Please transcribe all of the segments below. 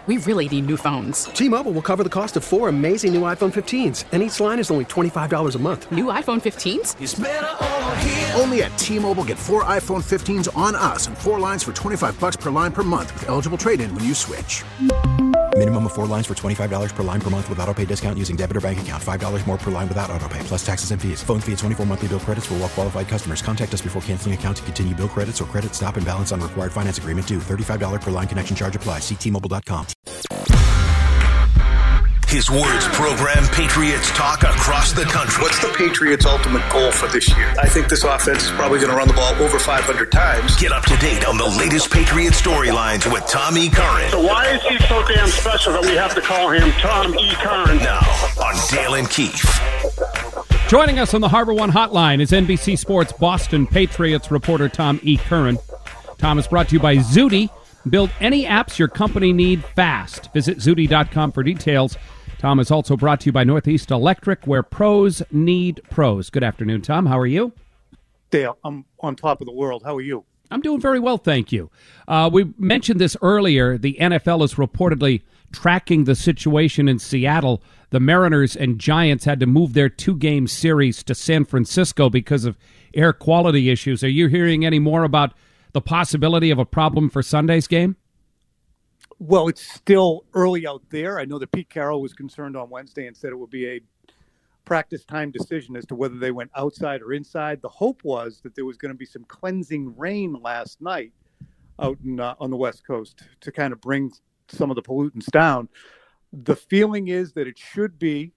We really need new phones. T-Mobile will cover the cost of 4 amazing new iPhone 15s, and each line is only $25 a month. New iPhone 15s? It's better over here. Only at T-Mobile, get 4 iPhone 15s on us and 4 lines for $25 per line per month with eligible trade-in when you switch. Minimum of 4 lines for $25 per line per month with autopay discount using debit or bank account. $5 more per line without autopay, plus taxes and fees. Phone fee at 24 monthly bill credits for well-qualified customers. Contact us before canceling account to continue bill credits or credit stop and balance on required finance agreement due. $35 per line connection charge applies. See T-Mobile.com. His words program Patriots talk across the country. What's the Patriots' ultimate goal for this year? I think this offense is probably going to run the ball over 500 times. Get up to date on the latest Patriots storylines with Tom E. Curran. So why is he so damn special that we have to call him Tom E. Curran? Now on Dale and Keefe. Joining us on the Harbor One Hotline is NBC Sports Boston Patriots reporter Tom E. Curran. Tom is brought to you by Zudy. Build any apps your company need fast. Visit Zudy.com for details. Tom is also brought to you by Northeast Electric, where pros need pros. Good afternoon, Tom. How are you? Dale, I'm on top of the world. How are you? I'm doing very well, thank you. We mentioned this earlier. The NFL is reportedly tracking the situation in Seattle. The Mariners and Giants had to move their 2-game series to San Francisco because of air quality issues. Are you hearing any more about the possibility of a problem for Sunday's game? Well, it's still early out there. I know that Pete Carroll was concerned on Wednesday and said it would be a practice time decision as to whether they went outside or inside. The hope was that there was going to be some cleansing rain last night out on the West Coast to kind of bring some of the pollutants down. The feeling is that it should be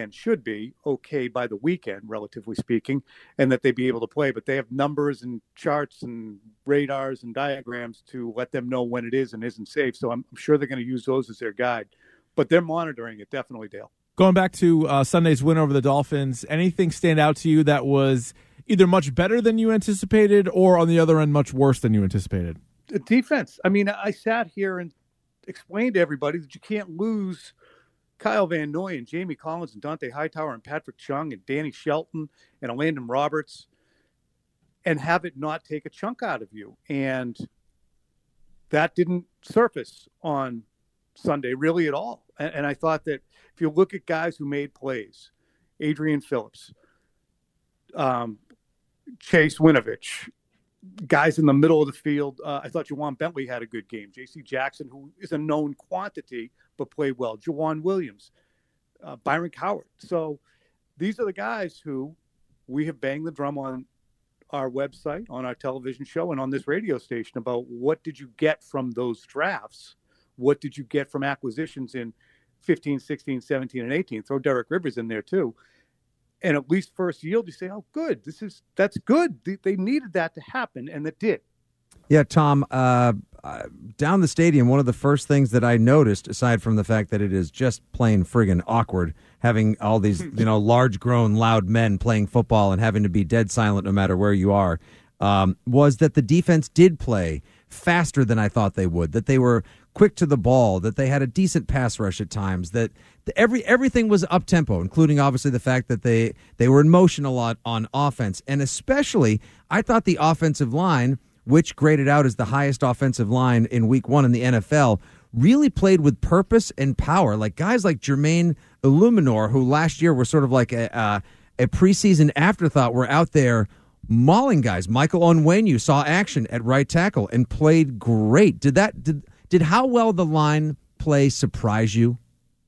okay by the weekend, relatively speaking, and that they'd be able to play. But they have numbers and charts and radars and diagrams to let them know when it is and isn't safe. So I'm sure they're going to use those as their guide. But they're monitoring it, definitely, Dale. Going back to Sunday's win over the Dolphins, anything stand out to you that was either much better than you anticipated or, on the other end, much worse than you anticipated? The defense. I mean, I sat here and explained to everybody that you can't lose Kyle Van Noy and Jamie Collins and Dante Hightower and Patrick Chung and Danny Shelton and Landon Roberts and have it not take a chunk out of you. And that didn't surface on Sunday really at all. And I thought that if you look at guys who made plays, Adrian Phillips, Chase Winovich, guys in the middle of the field, I thought Juwan Bentley had a good game. J.C. Jackson, who is a known quantity, but played well. Juwan Williams, Byron Cowart. So these are the guys who we have banged the drum on our website, on our television show, and on this radio station about what did you get from those drafts? What did you get from acquisitions in 15, 16, 17, and 18? Throw Derek Rivers in there too. And at least first yield, you say, oh, good. That's good. They needed that to happen, and it did. Yeah, Tom, down the stadium, one of the first things that I noticed, aside from the fact that it is just plain friggin' awkward having all these, large grown, loud men playing football and having to be dead silent no matter where you are, was that the defense did play faster than I thought they would, that they were quick to the ball, that they had a decent pass rush at times, that everything was up-tempo, including obviously the fact that they were in motion a lot on offense. And especially, I thought the offensive line, which graded out as the highest offensive line in week 1 in the NFL, really played with purpose and power. Like guys like Jermaine Illuminor, who last year were sort of like a preseason afterthought, were out there mauling guys. Michael Onwenu saw action at right tackle and played great. Did how well the line play surprise you?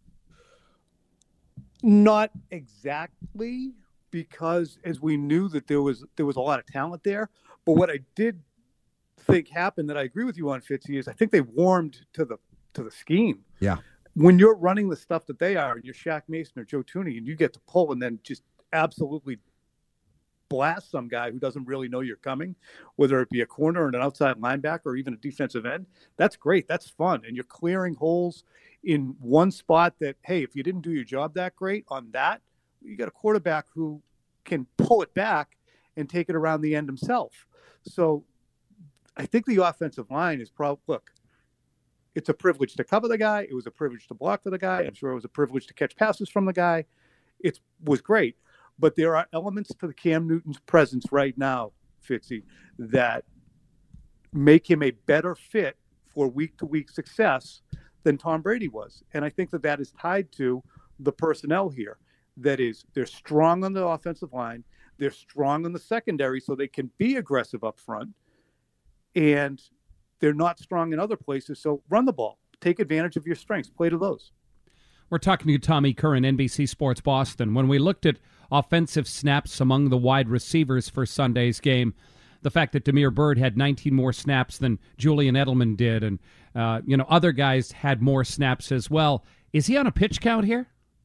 Not exactly, because as we knew that there was a lot of talent there. But what I did think happened that I agree with you on, Fitzy, is I think they warmed to the scheme. Yeah. When you're running the stuff that they are, and you're Shaq Mason or Joe Thuney, and you get to pull and then just absolutely blast some guy who doesn't really know you're coming, whether it be a corner or an outside linebacker or even a defensive end, that's great. That's fun. And you're clearing holes in one spot that, hey, if you didn't do your job that great on that, you got a quarterback who can pull it back and take it around the end himself. So I think the offensive line is look, it's a privilege to cover the guy. It was a privilege to block for the guy. I'm sure it was a privilege to catch passes from the guy. It was great. But there are elements to the Cam Newton's presence right now, Fitzy, that make him a better fit for week-to-week success than Tom Brady was. And I think that is tied to the personnel here. That is, they're strong on the offensive line. They're strong on the secondary so they can be aggressive up front. And they're not strong in other places. So run the ball. Take advantage of your strengths. Play to those. We're talking to Tommy Curran, NBC Sports Boston. When we looked at offensive snaps among the wide receivers for Sunday's game, the fact that Damiere Byrd had 19 more snaps than Julian Edelman did, and other guys had more snaps as well. Is he on a pitch count here?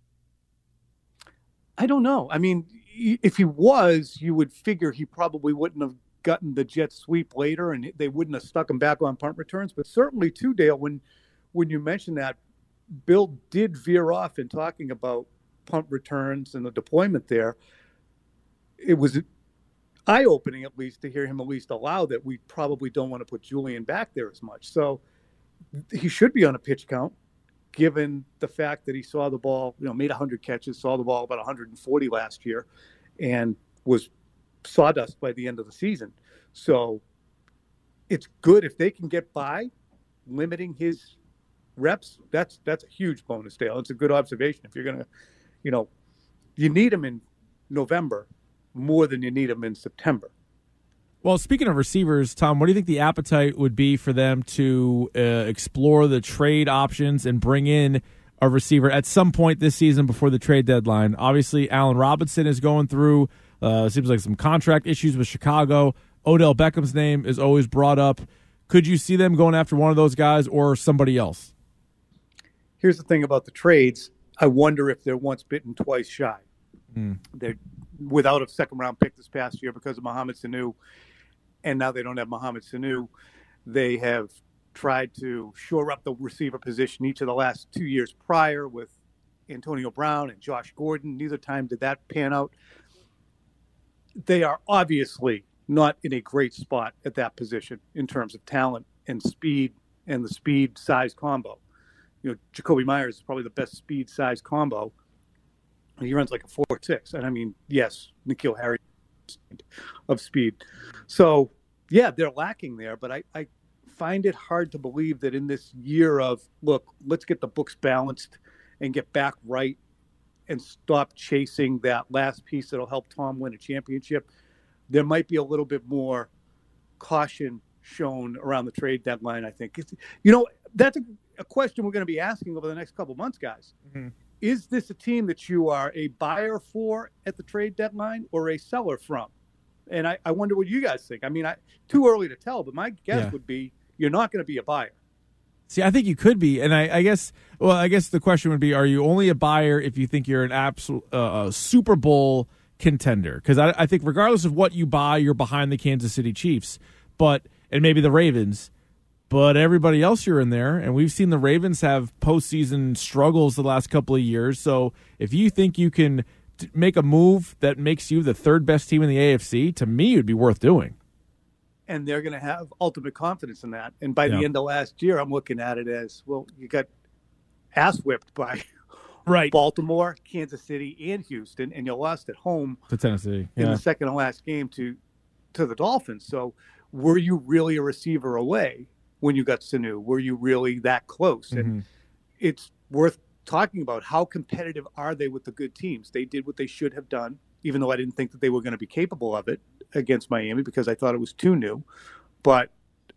I don't know. I mean, if he was, you would figure he probably wouldn't have gotten the jet sweep later, and they wouldn't have stuck him back on punt returns. But certainly, too, Dale, when you mentioned that, Bill did veer off in talking about punt returns and the deployment there. It was eye-opening, at least, to hear him at least allow that we probably don't want to put Julian back there as much. So he should be on a pitch count, given the fact that he saw the ball, made 100 catches, saw the ball about 140 last year, and was sawdust by the end of the season. So it's good if they can get by limiting his reps. That's a huge bonus, Dale. It's a good observation. If you're going to, you need him in November more than you need him in September. Well, speaking of receivers, Tom, what do you think the appetite would be for them to explore the trade options and bring in a receiver at some point this season before the trade deadline? Obviously, Allen Robinson is going through, seems like some contract issues with Chicago. Odell Beckham's name is always brought up. Could you see them going after one of those guys or somebody else? Here's the thing about the trades. I wonder if they're once bitten, twice shy. They're without a second-round pick this past year because of Mohamed Sanu, and now they don't have Mohamed Sanu. They have tried to shore up the receiver position each of the last 2 years prior with Antonio Brown and Josh Gordon. Neither time did that pan out. They are obviously not in a great spot at that position in terms of talent and speed and the speed-size combo. Jacoby Myers is probably the best speed-size combo. He runs like a 4.6. And I mean, yes, N'Keal Harry of speed. So, yeah, they're lacking there. But I find it hard to believe that in this year of, look, let's get the books balanced and get back right and stop chasing that last piece that'll help Tom win a championship, there might be a little bit more caution shown around the trade deadline, I think. That's a question we're going to be asking over the next couple of months, guys. Mm-hmm. Is this a team that you are a buyer for at the trade deadline or a seller from? And I wonder what you guys think. I mean, too early to tell, but my guess would be you're not going to be a buyer. See, I think you could be, and I guess the question would be: are you only a buyer if you think you're an absolute Super Bowl contender? Because I think regardless of what you buy, you're behind the Kansas City Chiefs, and maybe the Ravens, but everybody else you're in there, and we've seen the Ravens have postseason struggles the last couple of years. So if you think you can make a move that makes you the third best team in the AFC, to me, it would be worth doing. And they're going to have ultimate confidence in that. And by the end of last year, I'm looking at it as, well, you got ass whipped by Baltimore, Kansas City, and Houston, and you lost at home to Tennessee in the second and last game to the Dolphins. So were you really a receiver away when you got Sanu? Were you really that close? Mm-hmm. And it's worth talking about how competitive are they with the good teams. They did what they should have done, even though I didn't think that they were going to be capable of it against Miami because I thought it was too new. But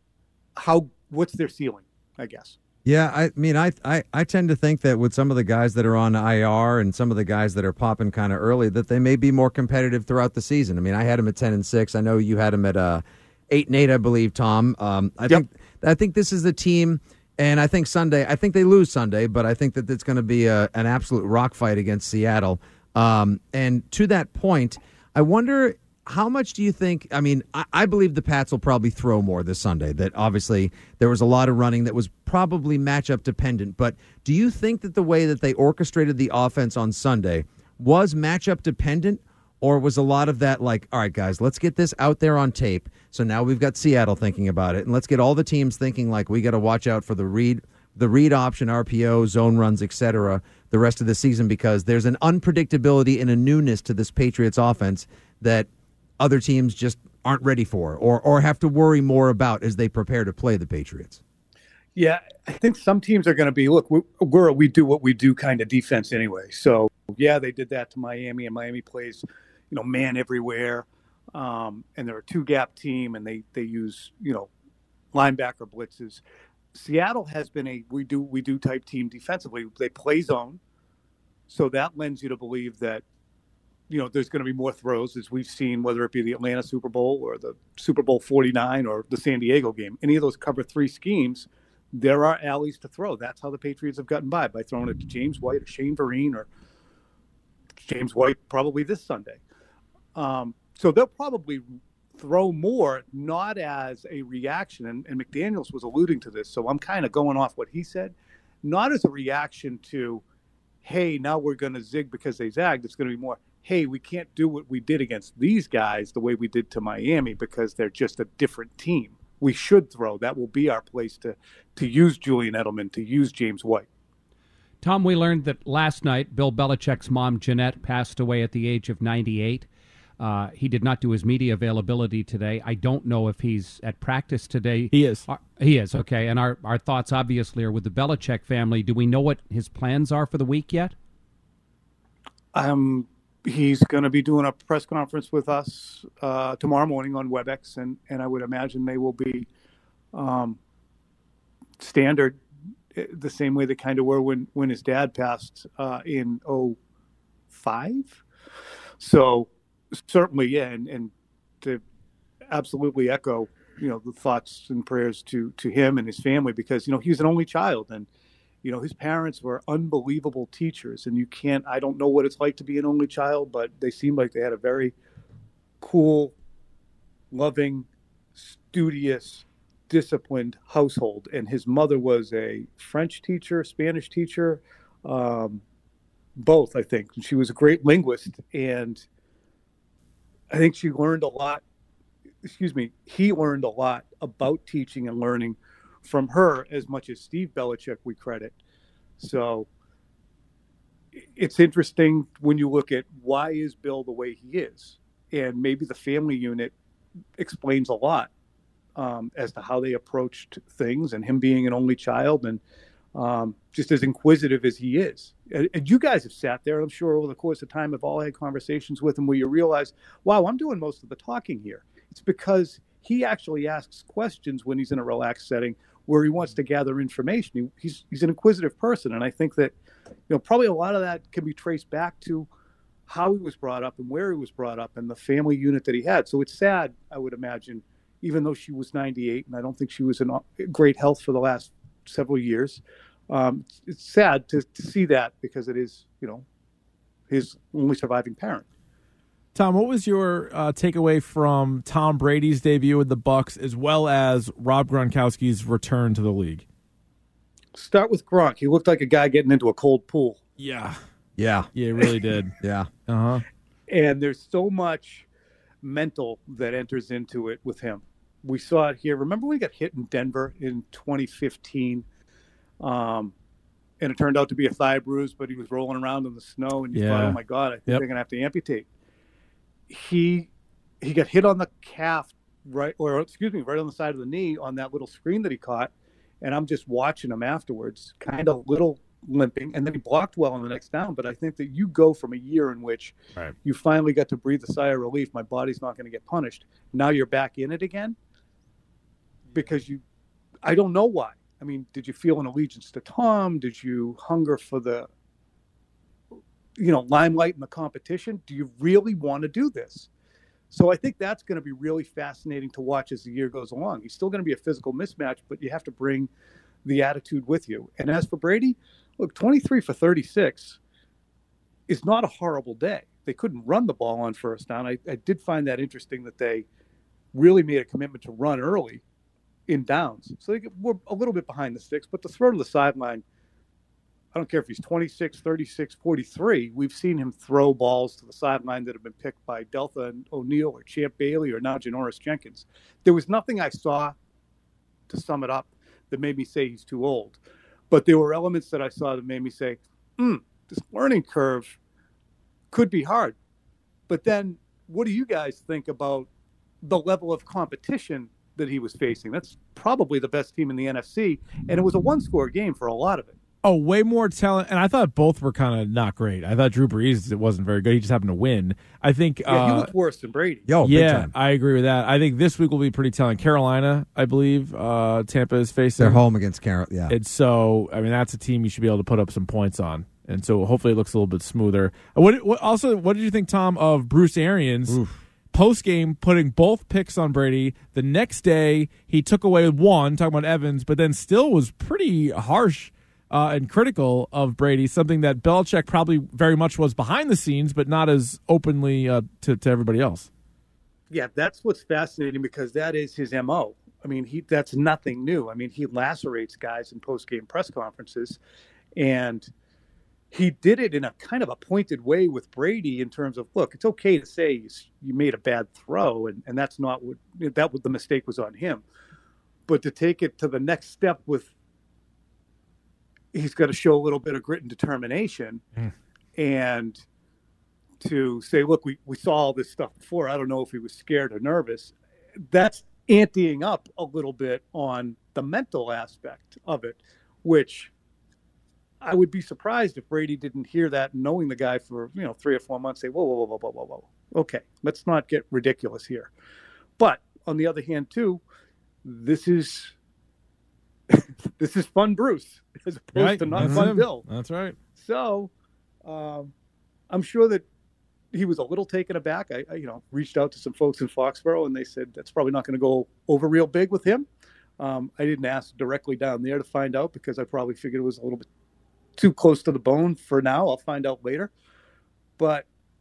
what's their ceiling, I guess? Yeah, I mean, I tend to think that with some of the guys that are on IR and some of the guys that are popping kind of early, that they may be more competitive throughout the season. I mean, I had them at 10-6. I know you had them at 8-8, I believe, Tom. I think this is the team, and I think they lose Sunday, but I think that it's going to be an absolute rock fight against Seattle. And to that point, I wonder, how much do you think, I mean, I believe the Pats will probably throw more this Sunday, that obviously there was a lot of running that was probably matchup dependent, but do you think that the way that they orchestrated the offense on Sunday was matchup dependent, or was a lot of that like, all right, guys, let's get this out there on tape, so now we've got Seattle thinking about it, and let's get all the teams thinking like we got to watch out for the read option, RPO, zone runs, etc., the rest of the season, because there's an unpredictability and a newness to this Patriots offense that other teams just aren't ready for or have to worry more about as they prepare to play the Patriots. Yeah, I think some teams are going to be, look, we do what we do kind of defense anyway. So, yeah, they did that to Miami, and Miami plays, man everywhere. And they're a two-gap team, and they use, linebacker blitzes. Seattle has been a we do type team defensively. They play zone, so that lends you to believe that, there's going to be more throws, as we've seen, whether it be the Atlanta Super Bowl or the Super Bowl 49 or the San Diego game. Any of those cover three schemes, there are alleys to throw. That's how the Patriots have gotten by throwing it to James White or Shane Vereen or James White probably this Sunday. So they'll probably throw more, not as a reaction. And McDaniels was alluding to this, so I'm kind of going off what he said, not as a reaction to, hey, now we're going to zig because they zagged. It's going to be more, hey, we can't do what we did against these guys the way we did to Miami because they're just a different team. We should throw. That will be our place to use Julian Edelman, to use James White. Tom, we learned that last night Bill Belichick's mom, Jeanette, passed away at the age of 98. He did not do his media availability today. I don't know if he's at practice today. He is. He is, okay. And our thoughts, obviously, are with the Belichick family. Do we know what his plans are for the week yet? He's going to be doing a press conference with us tomorrow morning on WebEx, and I would imagine they will be standard, the same way they kind of were when his dad passed in 2005. So certainly, yeah, and to absolutely echo, the thoughts and prayers to him and his family, because, he was an only child, and his parents were unbelievable teachers, and I don't know what it's like to be an only child, but they seemed like they had a very cool, loving, studious, disciplined household. And his mother was a French teacher, Spanish teacher, both, I think. And she was a great linguist, and I think he learned a lot about teaching and learning from her as much as Steve Belichick we credit. So it's interesting when you look at why is Bill the way he is, and maybe the family unit explains a lot as to how they approached things, and him being an only child, and just as inquisitive as he is. And you guys have sat there, and I'm sure over the course of time have all had conversations with him where you realize, wow, I'm doing most of the talking here. It's because he actually asks questions when he's in a relaxed setting where he wants to gather information. He's an inquisitive person, and I think that probably a lot of that can be traced back to how he was brought up and where he was brought up and the family unit that he had. So it's sad, I would imagine, even though she was 98, and I don't think she was in great health for the last several years. It's sad to see that, because it is, his only surviving parent. Tom, what was your takeaway from Tom Brady's debut with the Bucs, as well as Rob Gronkowski's return to the league? Start with Gronk. He looked like a guy getting into a cold pool. Yeah, he really did. Yeah. And there's so much mental that enters into it with him. We saw it here. Remember when he got hit in Denver in 2015? And it turned out to be a thigh bruise, but he was rolling around in the snow, and you thought, oh my God, I think they're going to have to amputate. He got hit on the calf, right on the side of the knee on that little screen that he caught, and I'm just watching him afterwards, kind of little limping, and then he blocked well on the next down. But I think that you go from a year in which you finally got to breathe a sigh of relief, my body's not going to get punished. Now you're back in it again because I don't know why. I mean, did you feel an allegiance to Tom? Did you hunger for the limelight in the competition? Do you really want to do this? So I think that's going to be really fascinating to watch as the year goes along. He's still going to be a physical mismatch, but you have to bring the attitude with you. And as for Brady, look, 23 for 36 is not a horrible day. They couldn't run the ball on first down. I did find that interesting that they really made a commitment to run early in downs. So they were a little bit behind the sticks, but the throw to the sideline, I don't care if he's 26, 36, 43. We've seen him throw balls to the sideline that have been picked by Deltha O'Neal or Champ Bailey or now Janoris Jenkins. There was nothing I saw, to sum it up, that made me say he's too old. But there were elements that I saw that made me say, this learning curve could be hard. But then what do you guys think about the level of competition that he was facing. That's probably the best team in the NFC, and it was a one-score game for a lot of it. Oh, way more talent. And I thought both were kind of not great. I thought Drew Brees wasn't very good. He just happened to win. I think. He looked worse than Brady. Yeah, I agree with that. I think this week will be pretty telling. Carolina, I believe, Tampa is facing. They're home against Carolina. Yeah. And so, I mean, that's a team you should be able to put up some points on. And so hopefully it looks a little bit smoother. What did you think, Tom, of Bruce Arians post-game putting both picks on Brady? The next day, he took away one, talking about Evans, but then still was pretty harsh and critical of Brady, something that Belichick probably very much was behind the scenes, but not as openly to everybody else. Yeah, that's what's fascinating because that is his MO. I mean, that's nothing new. I mean, he lacerates guys in post-game press conferences, and he did it in a kind of a pointed way with Brady in terms of, look, it's okay to say you made a bad throw, and that's not what the mistake was on him. But to take it to the next step with, he's got to show a little bit of grit and determination and to say, look, we saw all this stuff before. I don't know if he was scared or nervous. That's anteing up a little bit on the mental aspect of it, which I would be surprised if Brady didn't hear that, knowing the guy for 3 or 4 months, say, whoa. Okay, let's not get ridiculous here. But on the other hand, too, this is fun Bruce as opposed to not fun Bill. That's right. So I'm sure that he was a little taken aback. I reached out to some folks in Foxborough, and they said that's probably not going to go over real big with him. I didn't ask directly down there to find out because I probably figured it was a little bit too close to the bone for now. I'll find out later. But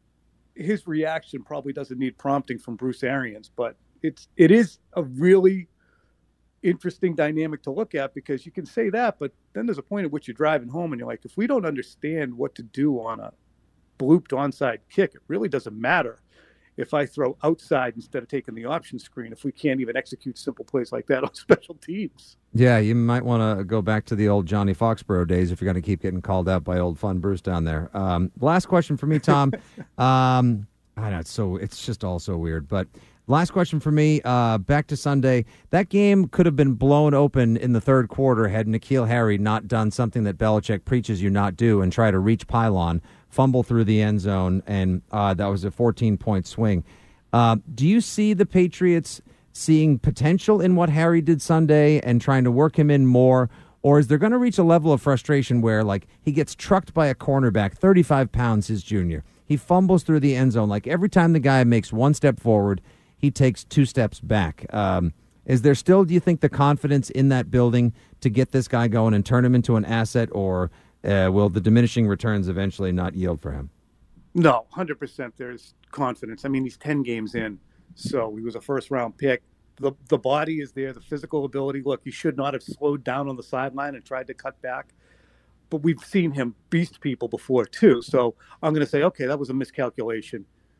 his reaction probably doesn't need prompting from Bruce Arians. But it is a really interesting dynamic to look at because you can say that, but then there's a point at which you're driving home and you're like, if we don't understand what to do on a blooped onside kick, it really doesn't matter if I throw outside instead of taking the option screen, if we can't even execute simple plays like that on special teams. Yeah, you might want to go back to the old Johnny Foxborough days if you're going to keep getting called out by old fun Bruce down there. Last question for me, Tom. I know it's just all so weird, but last question for me, back to Sunday. That game could have been blown open in the third quarter had N'Keal Harry not done something that Belichick preaches you not do and try to reach pylon, fumble through the end zone, and that was a 14-point swing. Do you see the Patriots seeing potential in what Harry did Sunday and trying to work him in more, or is there going to reach a level of frustration where, like, he gets trucked by a cornerback, 35 pounds, his junior. He fumbles through the end zone. Like, every time the guy makes one step forward, he takes 2 steps back. Is there still, do you think, the confidence in that building to get this guy going and turn him into an asset, or will the diminishing returns eventually not yield for him? No, 100% there's confidence. I mean, he's 10 games in, so he was a first-round pick. The body is there, the physical ability. Look, he should not have slowed down on the sideline and tried to cut back. But we've seen him beast people before, too. So I'm going to say, okay, that was a miscalculation.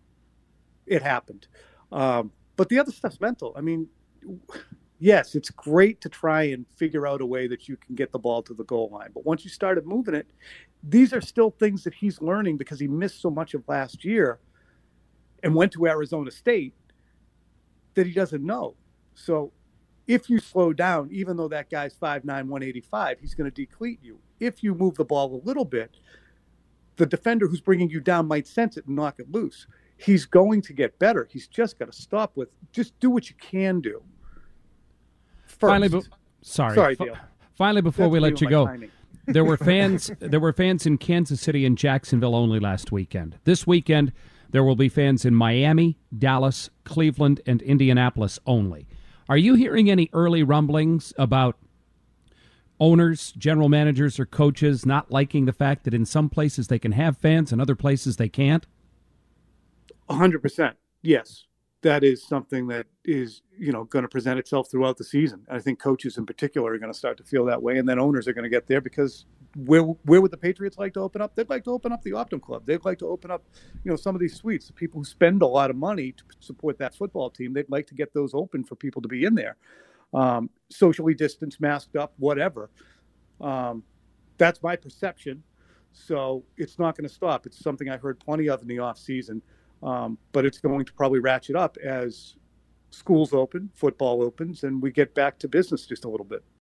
It happened. But the other stuff's mental. I mean, yes, it's great to try and figure out a way that you can get the ball to the goal line. But once you started moving it, these are still things that he's learning because he missed so much of last year and went to Arizona State that he doesn't know. So if you slow down, even though that guy's 5'9", 185, he's going to deplete you. If you move the ball a little bit, the defender who's bringing you down might sense it and knock it loose. He's going to get better. He's just got to stop with, just do what you can do. First. Sorry, Dale. Finally, before we let you go, there were fans in Kansas City and Jacksonville only last weekend. This weekend, there will be fans in Miami, Dallas, Cleveland, and Indianapolis only. Are you hearing any early rumblings about owners, general managers, or coaches not liking the fact that in some places they can have fans and other places they can't? 100%. Yes. That is something that is, going to present itself throughout the season. I think coaches in particular are going to start to feel that way, and then owners are going to get there because where would the Patriots like to open up? They'd like to open up the Optum Club. They'd like to open up, some of these suites. The people who spend a lot of money to support that football team, they'd like to get those open for people to be in there. Socially distanced, masked up, whatever. That's my perception. So it's not going to stop. It's something I heard plenty of in the off season. But it's going to probably ratchet up as schools open, football opens, and we get back to business just a little bit.